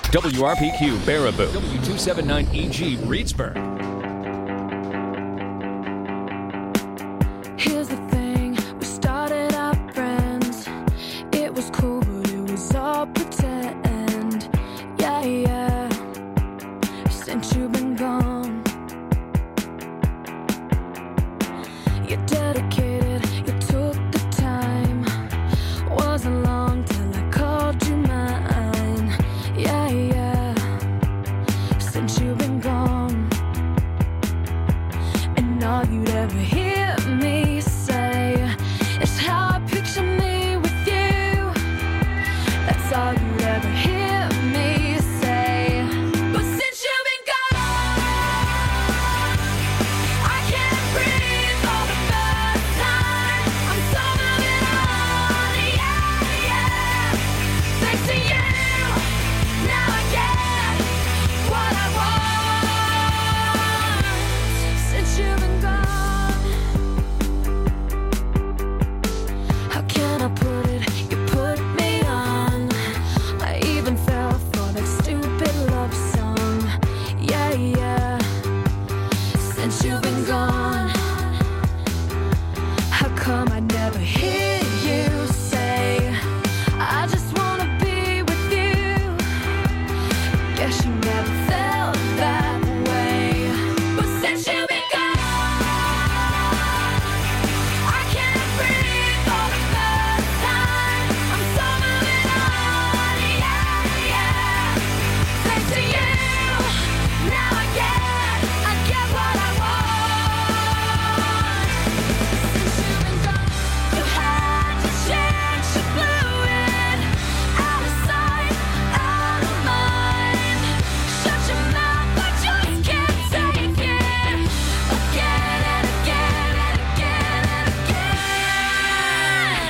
WRPQ Baraboo, W279EG Reedsburg. Here's the thing, we started out friends. It was cool, but it was all pretend. Yeah, yeah, since you've been gone. You're dedicated, you took the time. Wasn't long till I called you mine. Yeah, yeah, since you've been gone. And all you'd ever hear me say is how I picture me with you. That's all you'd ever hear me say. But since you've been gone, I can't breathe for the first time. I'm so moving on, yeah, yeah. Thanks to you, now I get what I want. Since you've been gone, how can I put it? You put me on. I even fell for that stupid love song. Yeah, yeah. Since you've been gone, how come I never hear you say, I just wanna be with you? Guess you never felt that way. But since you've been gone, I can't breathe for the first time. I'm so moving on, yeah, yeah. Thanks to you, now I get what I want. Since you've been gone, you had to change, you blew it. Out of sight, out of mind. Shut your mouth, I just can't take it. Again and again and again and again.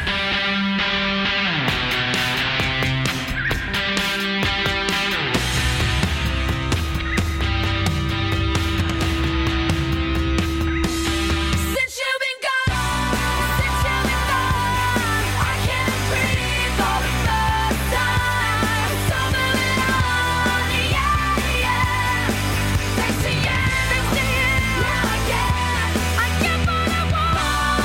Since you've been gone, I can't breathe for the first time. So moving on, yeah, yeah. Thanks to you, now I get what I want.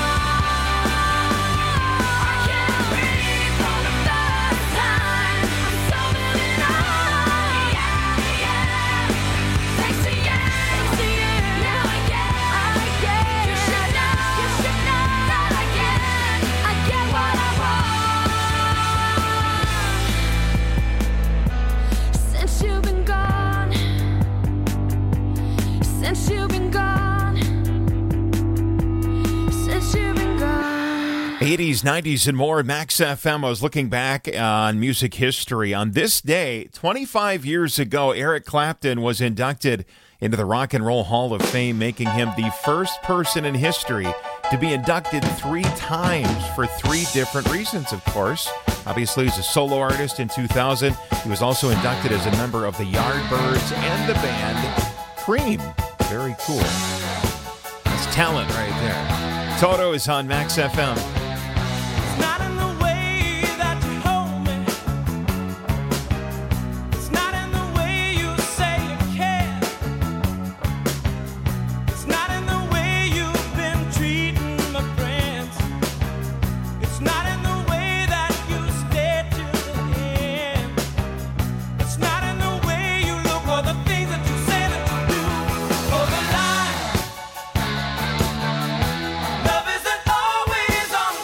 I can't breathe for the first time. I'm so moving on, yeah, yeah. Thanks to you, now I get. You should know that I get what I want. Since you've been gone, since you've been gone, since you've been gone. 80s, 90s, and more. Max FM. I was looking back on music history. On this day, 25 years ago, Eric Clapton was inducted into the Rock and Roll Hall of Fame, making him the first person in history to be inducted 3 times for 3 different reasons, of course. Obviously, he's a solo artist in 2000. He was also inducted as a member of the Yardbirds and the band Cream. Very cool. That's talent right there. Toto is on Max FM. It's not in the way that you hold me. It's not in the way you say you care. It's not in the way you've been treating my friends. It's not in the way that you stay till the end. It's not in the way you look or the things that you say that you do. For the line, love isn't always on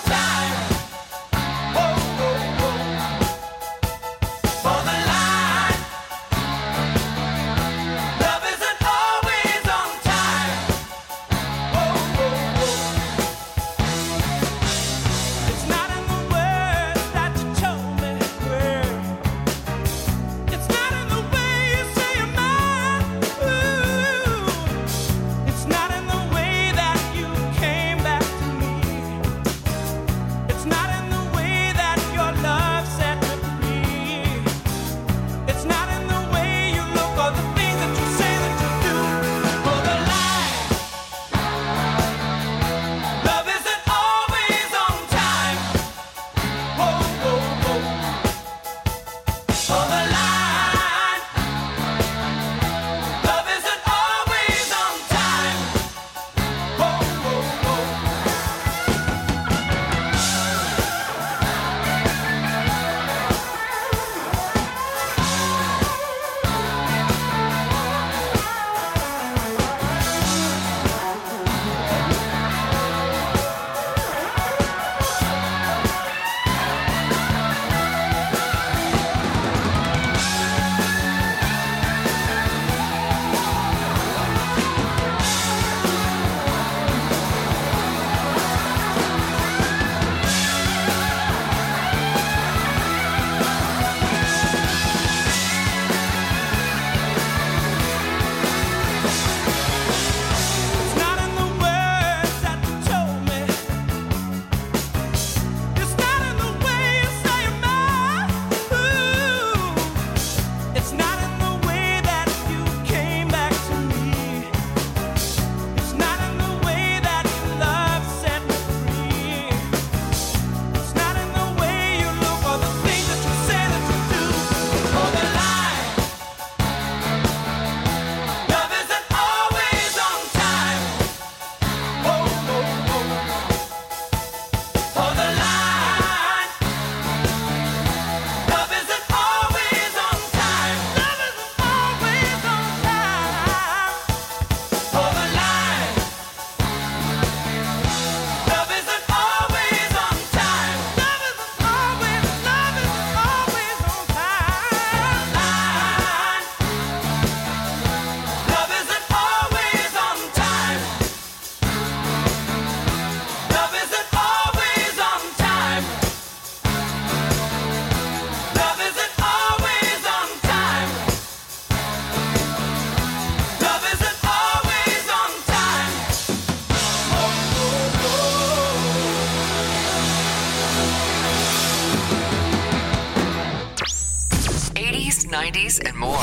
80s, 90s, and more.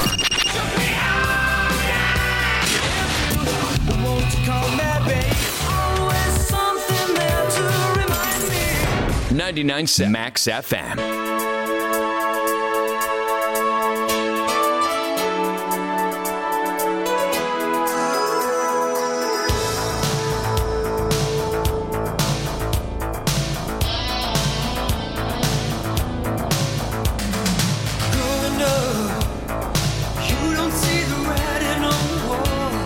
Won't you call me, babe? Always something there to remind me. 99.7 Max FM. Growing up, you don't see the writing on the wall.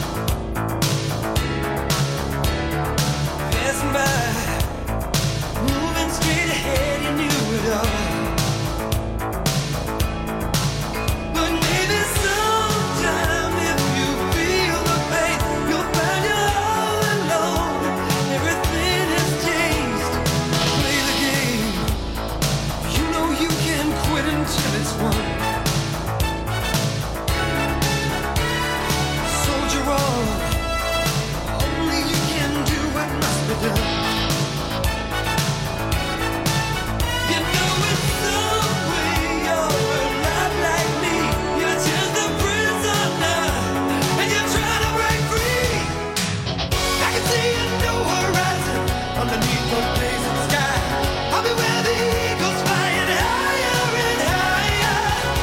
Passing by, moving straight ahead, you knew it all. But maybe sometime if you feel the pain, you'll find you're all alone. Everything has changed. Play the game. You know you can quit until it's won. Soldier on. Only you can do what must be done. You know in some way you're alive like me. You're just a prisoner, and you're trying to break free. I can see a new horizon underneath the blazing sky. I'll be where the eagles flying higher and higher.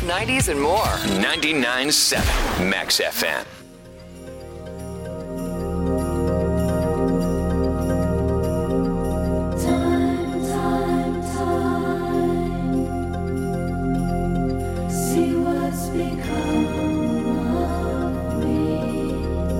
90s, and more. 99.7 Max FM. See what's become of me.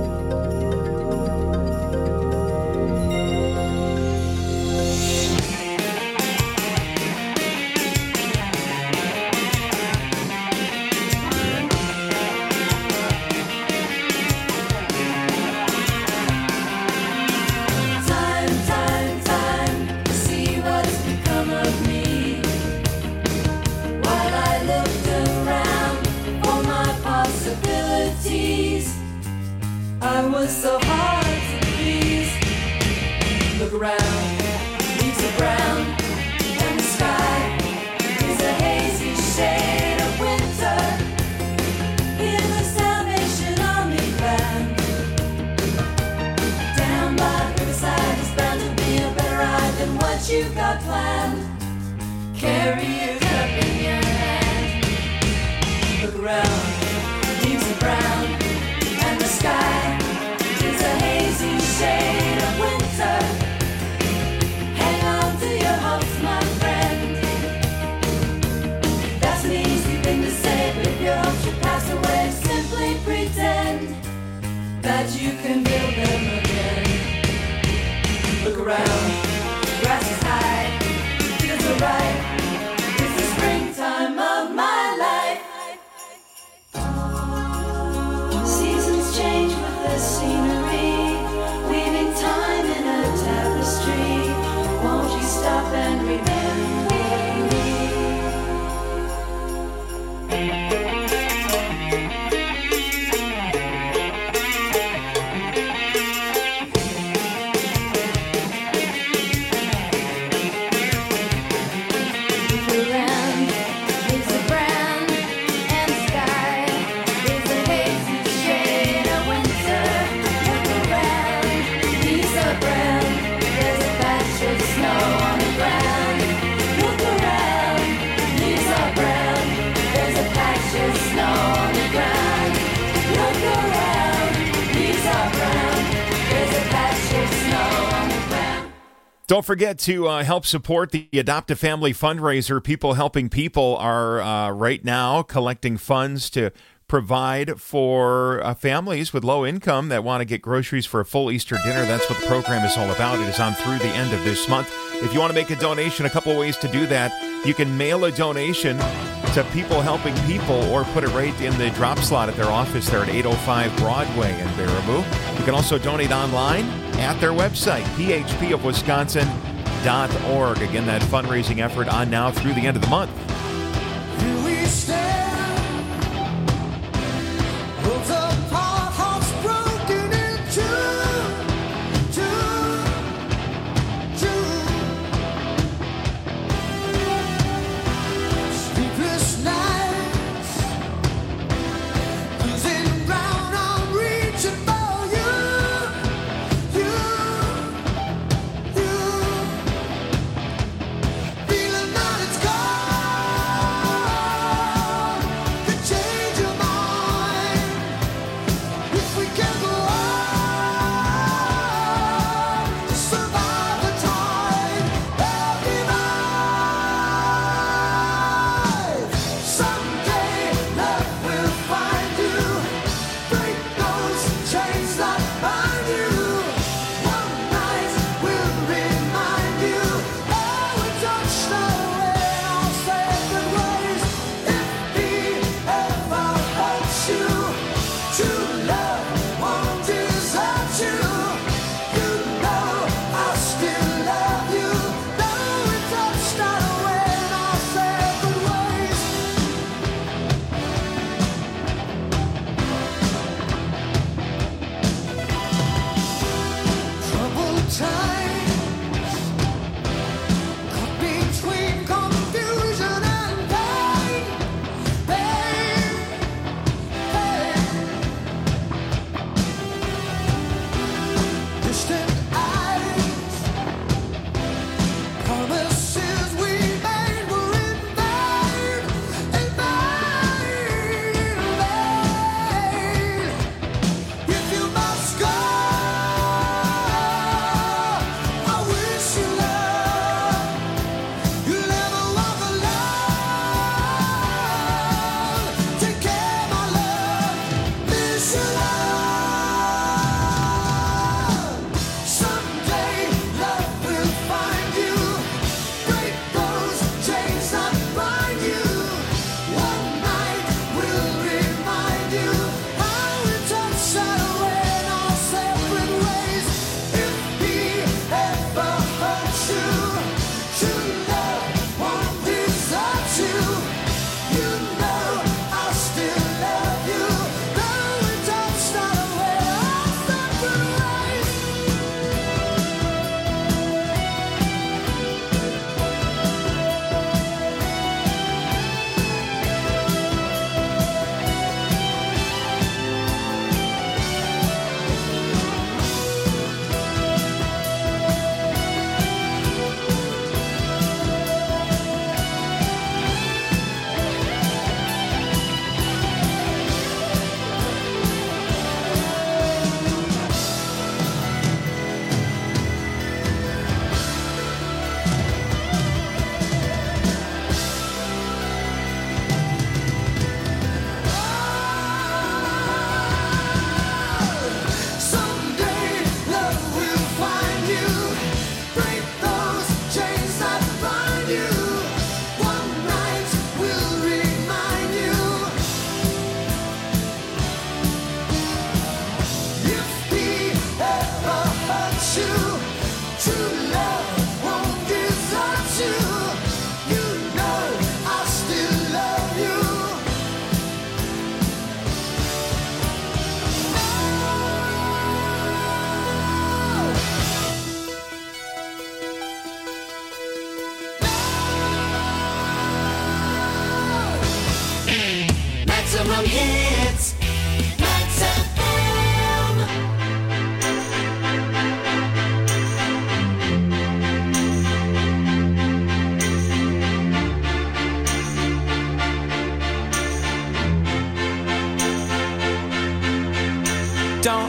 Time, see what's become of me. While I looked around for my possibilities, I was so hard to please. Look around, leaves are brown, and the sky is a hazy shade of winter. In the Salvation Army band, down by the riverside is bound to be a better ride than what you've got planned. Carry your cup in your hand. Look around, leaves are brown, and the sky is a hazy shade of winter. Hang on to your hopes, my friend. That's an easy thing to say, but if your hopes should pass away, simply pretend that you can build them again. Look around, grass is high, fields are ripe. It's the springtime of my life. Seasons change with the scenery, weaving time in a tapestry. Won't you stop and remember me? Around is a brown, and the sky is a hazy shade of winter. Look around, leaves are brown, there's a patch of snow on the ground. Look around, leaves are brown, there's a patch of snow on the ground. Look around, leaves are brown, there's a patch of snow on the ground. Don't forget to help support the Adopt a Family fundraiser. People Helping People are right now collecting funds to provide for families with low income that want to get groceries for a full Easter dinner. That's what the program is all about. It is on through the end of this month. If you want to make a donation, a couple of ways to do that. You can mail a donation to People Helping People or put it right in the drop slot at their office there at 805 Broadway in Baraboo. You can also donate online at their website, phpofwisconsin.org. Again, that fundraising effort on now through the end of the month. Here we stand, worlds apart, hearts broken in two. Sleepless nights, losing ground, I'm reaching for you. Feeling that it's gone.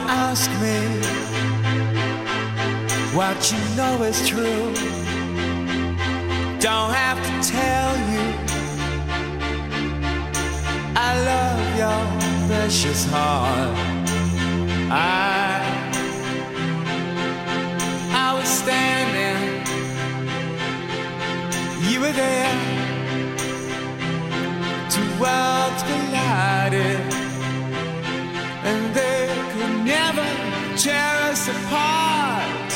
ask me what you know is true. Don't have to tell you I love your precious heart. I was standing, you were there. Two worlds collided, and they could never tear us apart.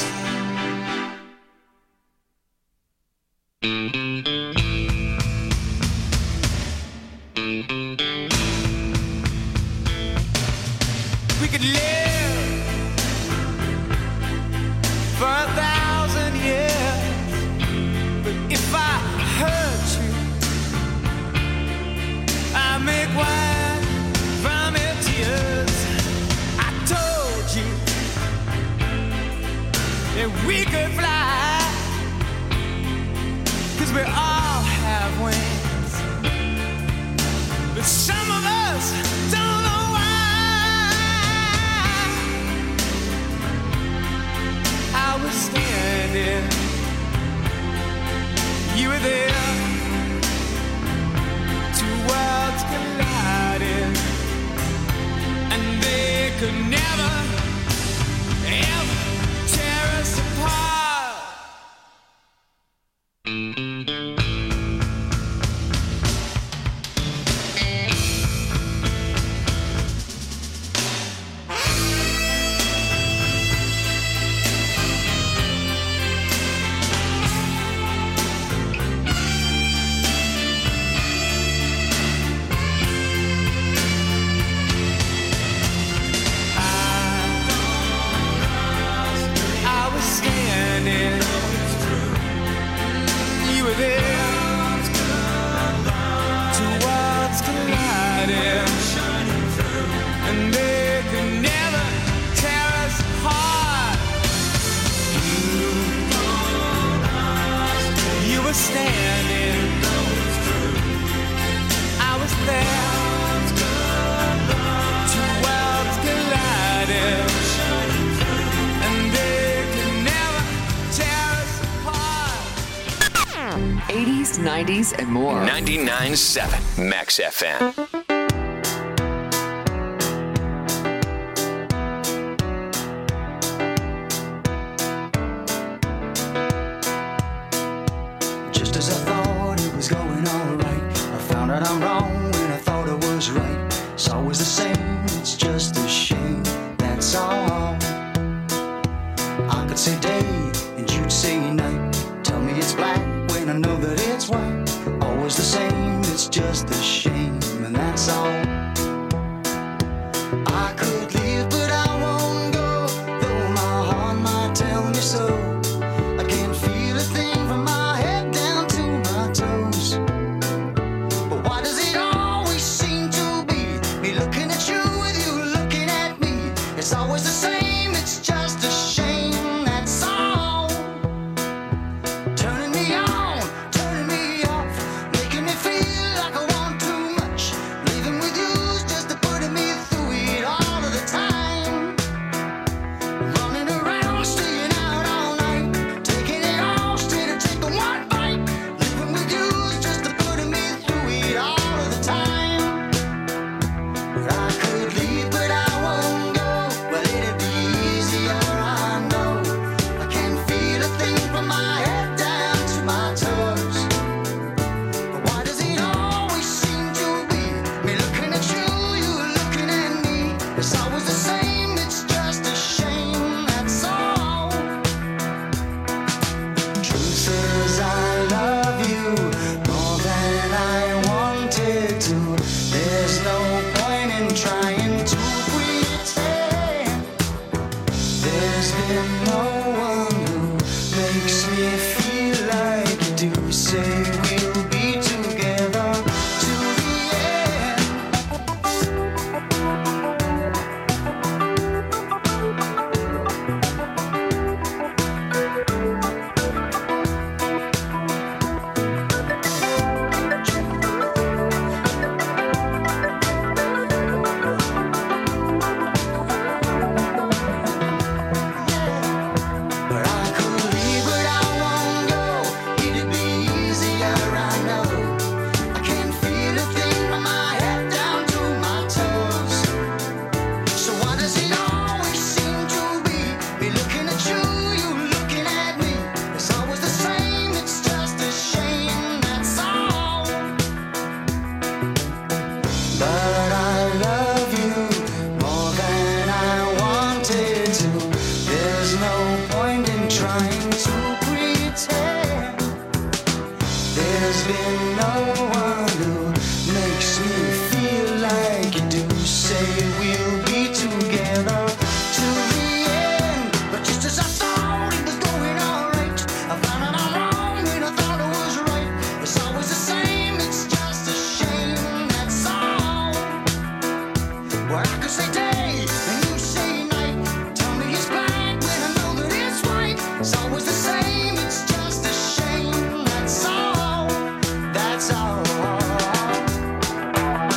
We could live for 1,000 years, but if I hurt you, I make wine from your tears. I told you that we could fly, 'cause we all have wings, but some of us don't know why. I was standing, you were there. Two worlds collided, and they could never, ever tear us apart. I was standing, you were there. Two worlds collided, and they could never tear us apart. You were standing, I was there. Two worlds collided, and they could never tear us apart. 80s, 90s, and more. 99.7 Max FM. Just as I thought it was going all right, I found out I'm wrong when I thought I was right. It's always the same, it's just a shame, that's all. I could say day and you'd say night. Tell me it's black when I know that it's white. Always the same, it's just a shame, and that's all. I could leave, but I won't go, though my heart might tell me so. I can't feel a thing from my head down to my toes. But why does it always seem to be me looking at you with you looking at me? It's always the same, it's just a shame, that's all. Turning me on, turning me off, making me feel like I want too much. Leaving with you's just to putting me through it all of the time. Running around, staying out all night, taking it all straight to take the one bite. Living with you's just to putting me through it all of the time. But I could leave, but I won't go. Well, it'd be easier, I know. I can't feel a thing from my head down to my toes. But why does it always seem to be me looking at you, you looking at me? It's always the same, it's just a shame, that's all. Truth is I love you more than I wanted to. There's no point in trying to pretend. There's been no one who makes me feel like you do. Say we'll be together to the end. There's been no one who makes me feel like you do. Say we'll be together till the end, but just as I thought it was going all right, I found out I'm wrong when I thought it was right. It's always the same, it's just a shame, that's all. Well, I could say day and you say night. Tell me it's black when I know that it's white. It's always the same, it's just a shame, that's all. That's all.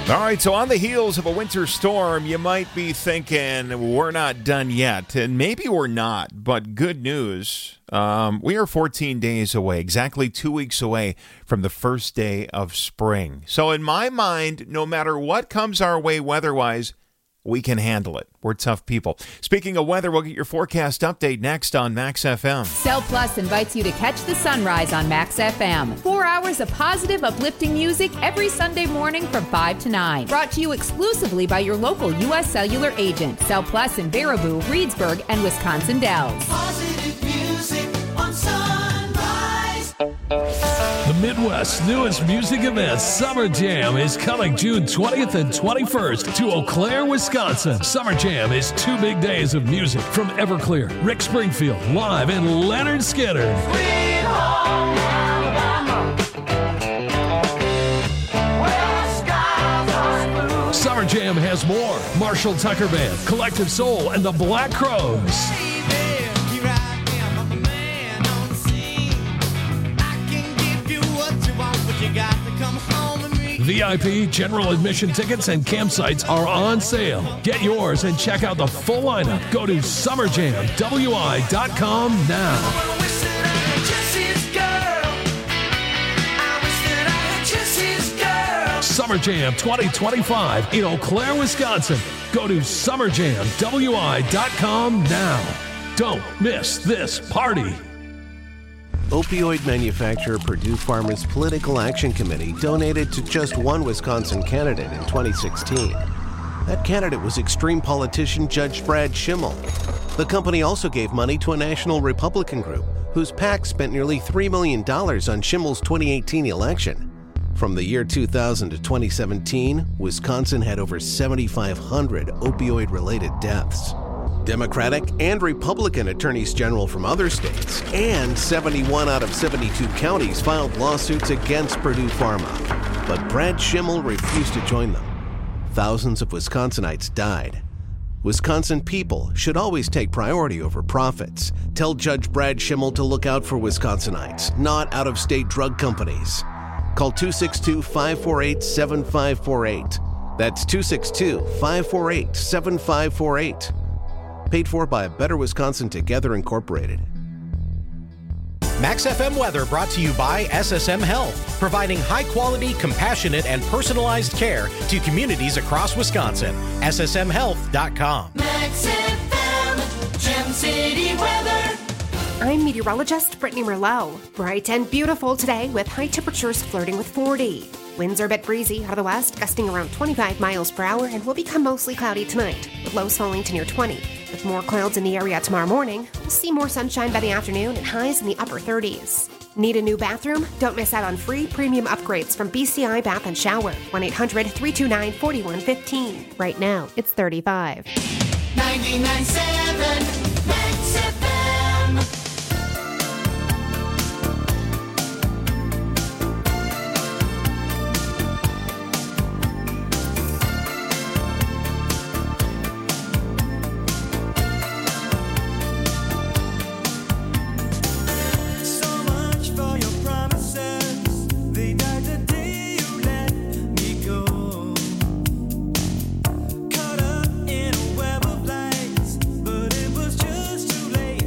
All right, so on the heels of a winter storm, you might be thinking we're not done yet, and maybe we're not, but good news. We are 14 days away, exactly 2 weeks away from the first day of spring. So in my mind, no matter what comes our way weather-wise, we can handle it. We're tough people. Speaking of weather, we'll get your forecast update next on Max FM. Cell Plus invites you to catch the sunrise on Max FM. 4 hours of positive, uplifting music every Sunday morning from 5 to 9. Brought to you exclusively by your local U.S. Cellular agent. Cell Plus in Baraboo, Reedsburg, and Wisconsin Dells. Positive music on Sunrise. The Midwest's newest music event, Summer Jam, is coming June 20th and 21st to Eau Claire, Wisconsin. Summer Jam is 2 big days of music from Everclear, Rick Springfield live, and Leonard Skinner. Sweet home Alabama, where the skies are blue. Summer Jam has more. Marshall Tucker Band, Collective Soul, and the Black Crows. VIP, general admission tickets, and campsites are on sale. Get yours and check out the full lineup. Go to summerjamwi.com now. Summer Jam 2025 in Eau Claire, Wisconsin. Go to summerjamwi.com now. Don't miss this party. Opioid manufacturer Purdue Pharma's Political Action Committee donated to just one Wisconsin candidate in 2016. That candidate was extreme politician Judge Brad Schimmel. The company also gave money to a national Republican group whose PAC spent nearly $3 million on Schimmel's 2018 election. From the year 2000 to 2017, Wisconsin had over 7,500 opioid-related deaths. Democratic and Republican attorneys general from other states and 71 out of 72 counties filed lawsuits against Purdue Pharma. But Brad Schimmel refused to join them. Thousands of Wisconsinites died. Wisconsin people should always take priority over profits. Tell Judge Brad Schimmel to look out for Wisconsinites, not out-of-state drug companies. Call 262-548-7548. That's 262-548-7548. Paid for by Better Wisconsin Together Incorporated. Max FM weather brought to you by SSM Health, providing high-quality, compassionate, and personalized care to communities across Wisconsin. SSMHealth.com. Max FM, Gem City weather. I'm meteorologist Brittany Merlot. Bright and beautiful today with high temperatures flirting with 40. Winds are a bit breezy out of the west, gusting around 25 miles per hour, and will become mostly cloudy tonight, with lows falling to near 20. With more clouds in the area tomorrow morning, we'll see more sunshine by the afternoon and highs in the upper 30s. Need a new bathroom? Don't miss out on free premium upgrades from BCI Bath & Shower. 1-800-329-4115. Right now, it's 35. 99.7 Max FM. Caught up in a web of lights, but it was just too late.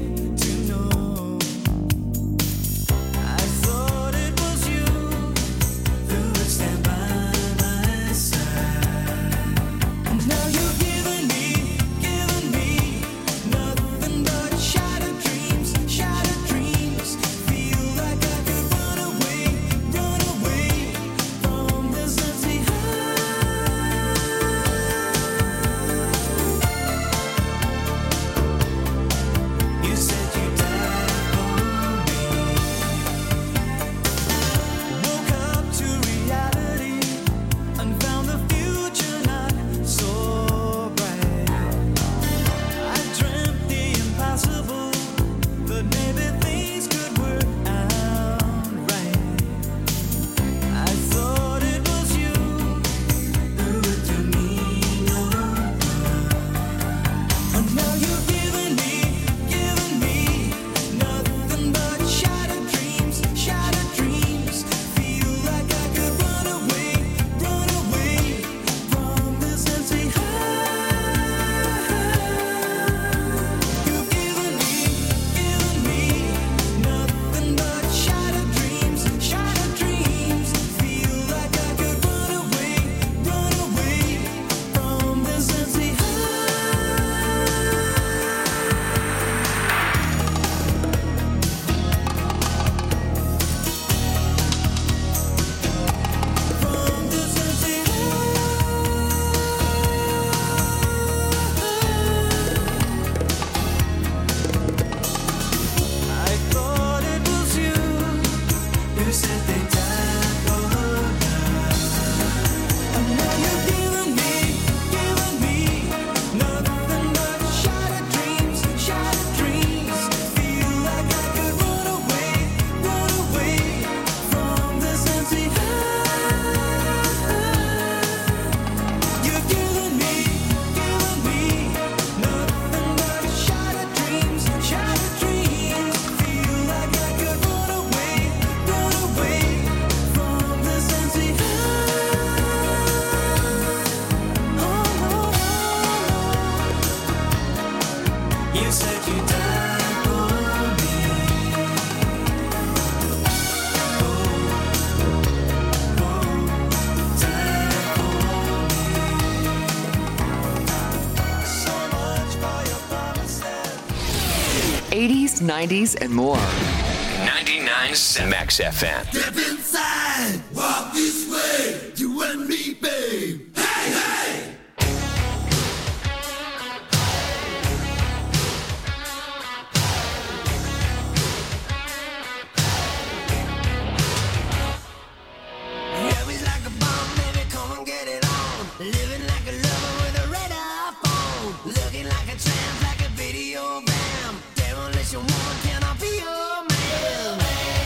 90s, and more. 99.7 Max FM. Step inside, walk this way, you and me, babe. Hey, hey! Love like a bomb, baby, come and get it on. Living like a lover with a radar phone. Looking like a tramp, like a video bam. Demolition woman, can I be your man?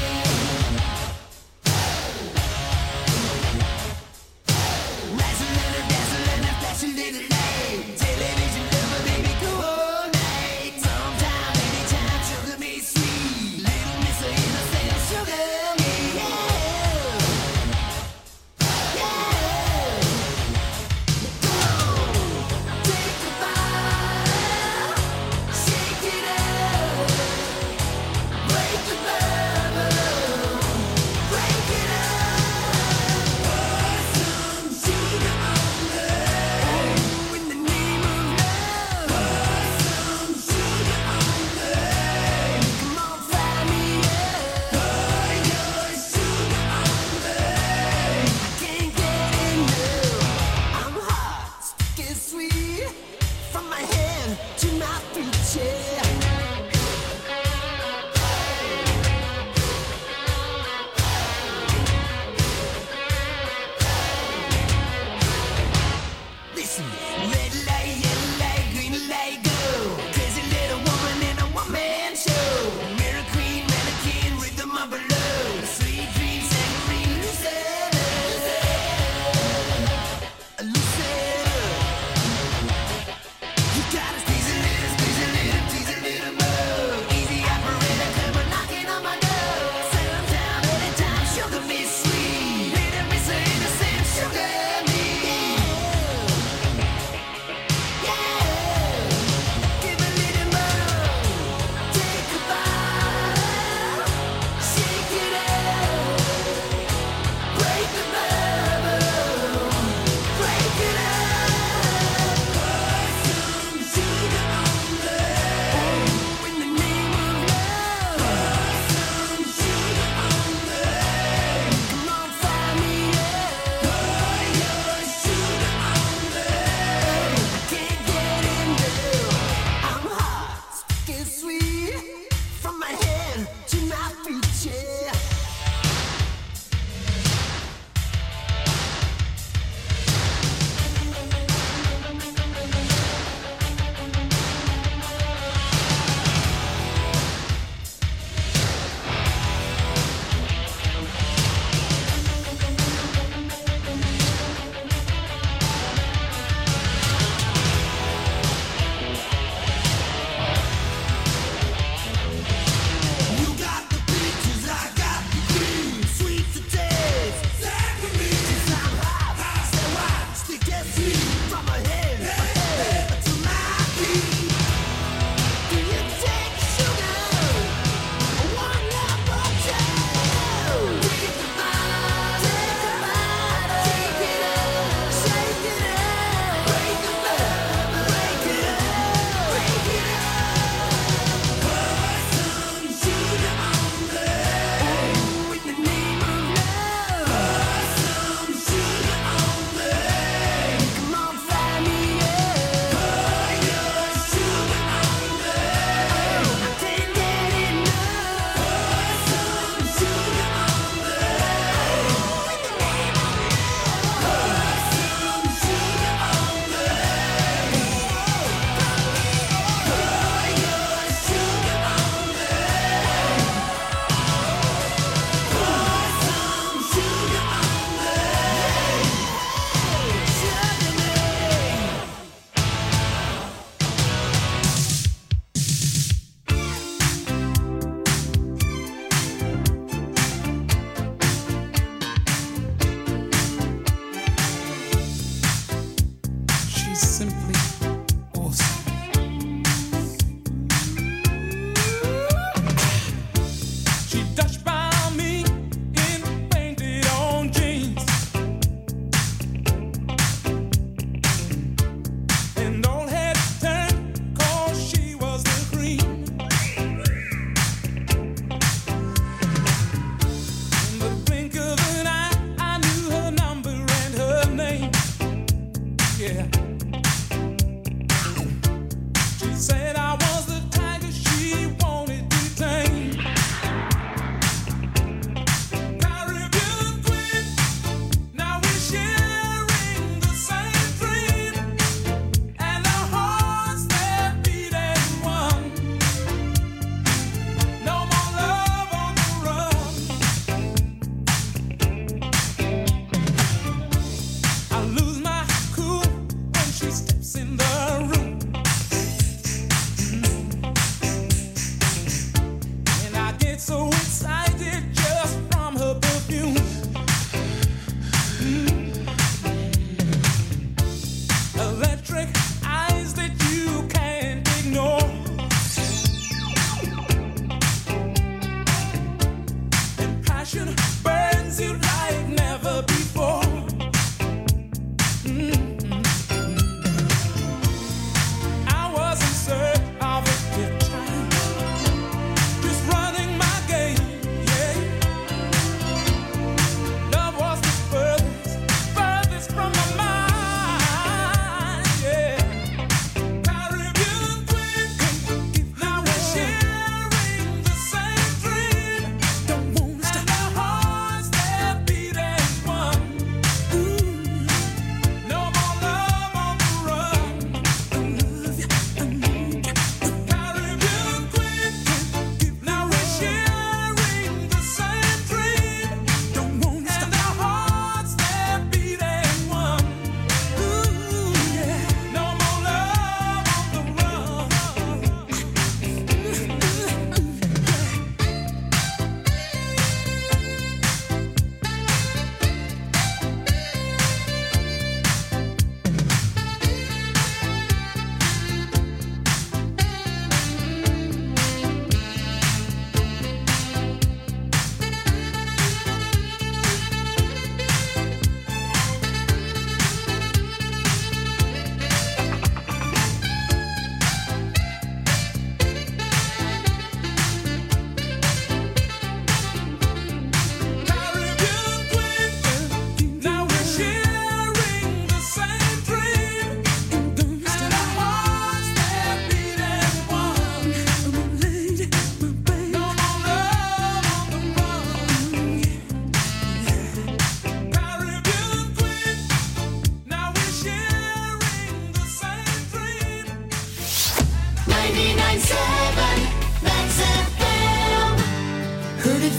Razzling and dazzling and flashing little light. Television lover, baby, coordinate. Sometime, anytime, sugar me sweet. Little miss of innocent sugar me, yeah. Take a bite, shake it up.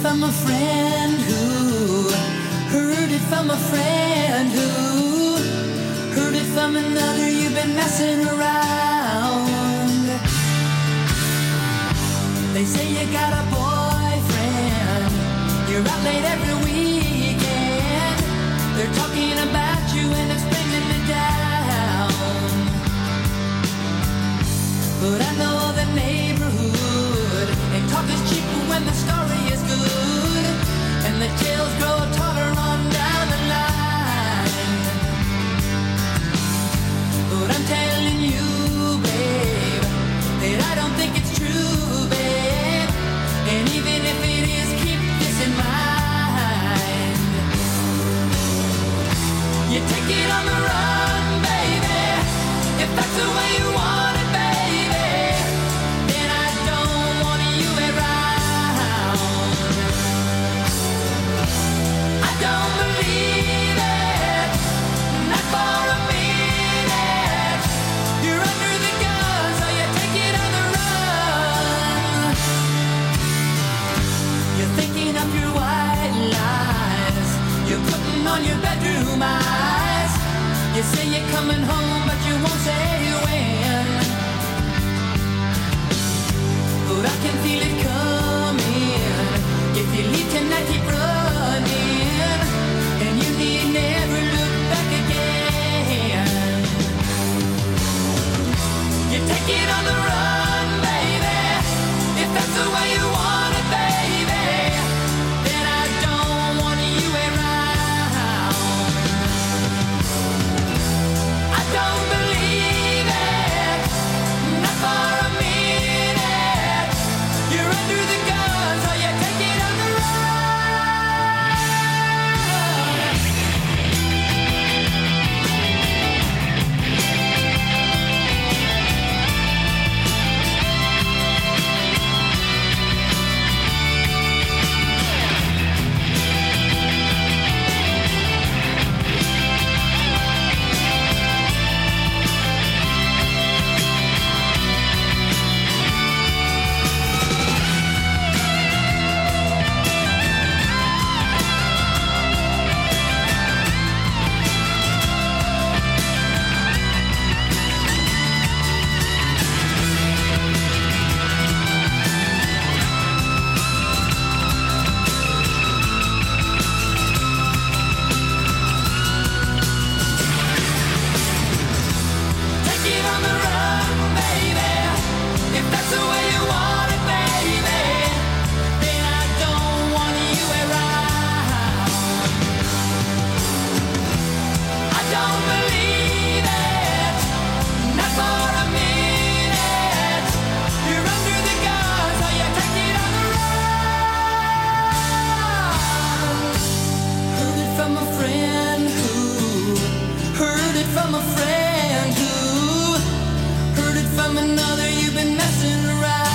from a friend who heard it from a friend who heard it from another. You've been messing around. They say you got a boyfriend. You're out late every weekend. They're talking about you and it's bringing me down. But I know the neighborhood, and talk is cheap when the story is good, and the tales grow taller on down the line. But I'm telling you, babe, that I don't think it's true, babe. And even if it is, keep this in mind. You take it on the run, baby, if that's the way you want it, baby. Then I don't want you around. I don't believe it, not for a minute. You're under the gun, so you take it on the run. You're thinking up your white lies. You're putting on your bedroom eyes. You say you're coming home, but you won't say when. But I can feel it coming. If you leave tonight, keep running, and you need never look back again. You take it on the run, baby, if that's the way you want it, baby. Then I don't want you around. I don't believe it, not for a minute. You're under the gun, so you take it on the run. Take it on the run, baby, if that's the way you want it, baby. Then I don't want you around. I don't believe it, not for a minute. You're under the gun, so you take it on the run. Heard it from a friend who heard it from a friend who heard it from another. You've been messing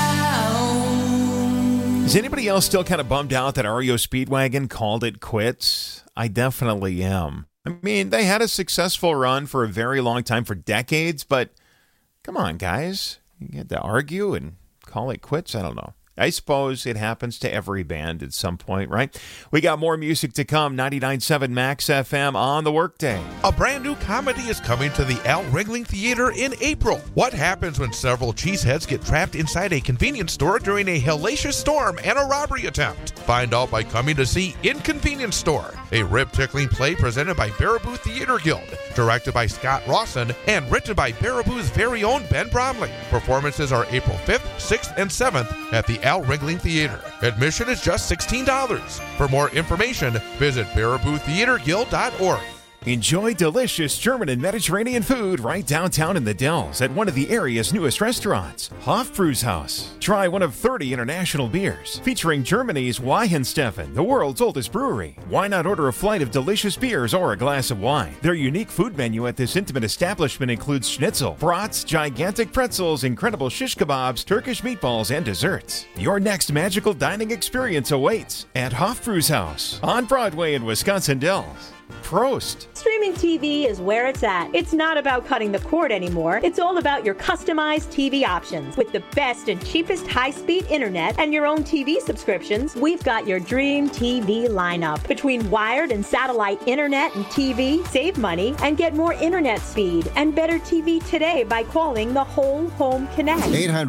around. Is anybody else still kind of bummed out that REO Speedwagon called it quits? I definitely am. I mean, they had a successful run for a very long time, for decades, but come on, guys. You get to argue and call it quits? I don't know. I suppose it happens to every band at some point, right? We got more music to come. 99.7 Max FM on the workday. A brand new comedy is coming to the Al Ringling Theater in April. What happens when several cheeseheads get trapped inside a convenience store during a hellacious storm and a robbery attempt? Find out by coming to see Inconvenience Store, a rib-tickling play presented by Baraboo Theater Guild, directed by Scott Rawson, and written by Baraboo's very own Ben Bromley. Performances are April 5th, 6th, and 7th at the Al Ringling Theater. Admission is just $16. For more information, visit BarabooTheaterGuild.org. Enjoy delicious German and Mediterranean food right downtown in the Dells at one of the area's newest restaurants, Hofbrauhaus. Try one of 30 international beers featuring Germany's Weihenstephan, the world's oldest brewery. Why not order a flight of delicious beers or a glass of wine? Their unique food menu at this intimate establishment includes schnitzel, brats, gigantic pretzels, incredible shish kebabs, Turkish meatballs, and desserts. Your next magical dining experience awaits at Hofbrauhaus on Broadway in Wisconsin Dells. Prost. Streaming TV is where it's at. It's not about cutting the cord anymore. It's all about your customized TV options. With the best and cheapest high-speed internet and your own TV subscriptions, we've got your dream TV lineup. Between wired and satellite internet and TV, save money and get more internet speed and better TV today by calling the Whole Home Connect.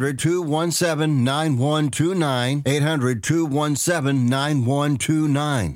800-217-9129. 800-217-9129.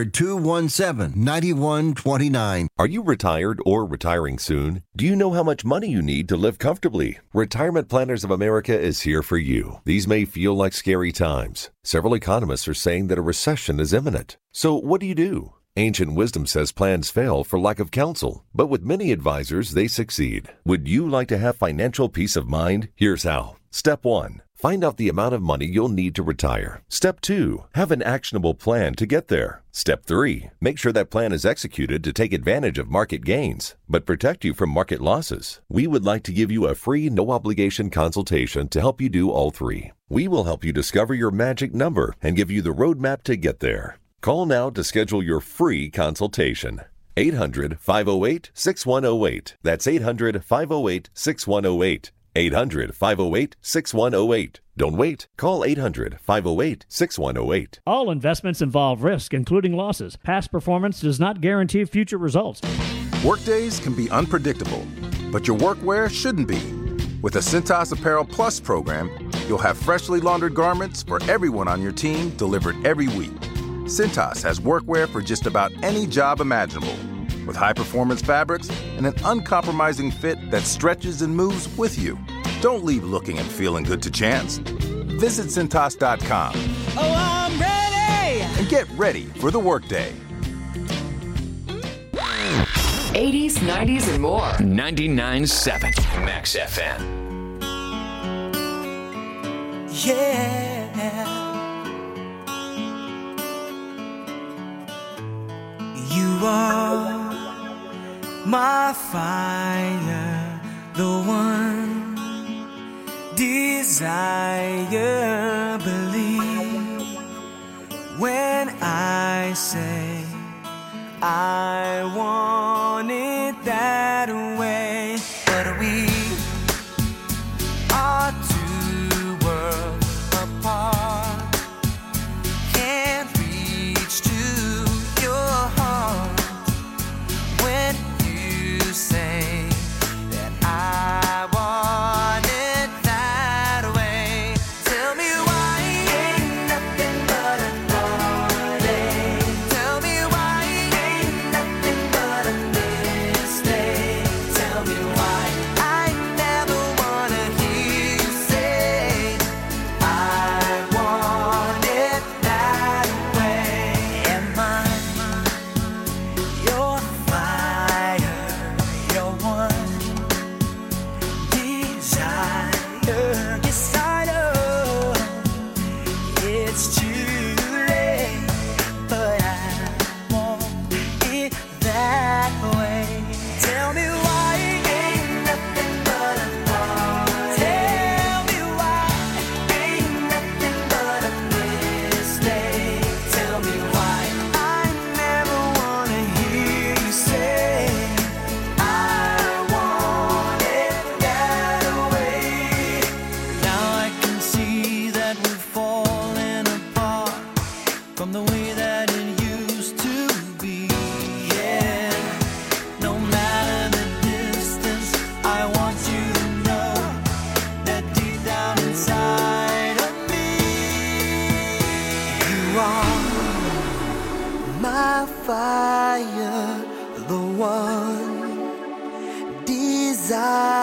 800-217-9129. Are you retired or retiring soon? Do you know how much money you need to live comfortably? Retirement Planners of America is here for you. These may feel like scary times. Several economists are saying that a recession is imminent. So what do you do? Ancient wisdom says plans fail for lack of counsel, but with many advisors, they succeed. Would you like to have financial peace of mind? Here's how. Step 1. Find out the amount of money you'll need to retire. Step 2. Have an actionable plan to get there. Step 3. Make sure that plan is executed to take advantage of market gains, but protect you from market losses. We would like to give you a free, no-obligation consultation to help you do all three. We will help you discover your magic number and give you the roadmap to get there. Call now to schedule your free consultation. 800-508-6108. That's 800-508-6108. 800-508-6108. Don't wait. Call 800-508-6108. All investments involve risk, including losses. Past performance does not guarantee future results. Workdays can be unpredictable, but your workwear shouldn't be. With the Cintas Apparel Plus program, you'll have freshly laundered garments for everyone on your team delivered every week. Cintas has workwear for just about any job imaginable, with high-performance fabrics and an uncompromising fit that stretches and moves with you. Don't leave looking and feeling good to chance. Visit Cintas.com. Oh, I'm ready! And get ready for the workday. 80s, 90s, and more. 99.7 Max FM. Yeah. You are my fire, the one desire. Believe when I say I want it that way. But we are two worlds apart. Can't reach to your heart when you say that I want it that way. Tell me why ain't nothing but a heartache. Tell me why ain't nothing but a mistake. Tell me why I never wanna hear you say I want it that way. Am I your fire, your one desire? Yes, I know it's too late, but I want it that way. Tell me why ain't nothing but a heartache. Tell me why ain't nothing but a mistake. Tell me why I never wanna hear you say I want it that way. Now I can see that we're falling apart from the way that it used to be. Yeah, no matter the distance, I want you to know that deep down inside of me, you are my fire, the one desire.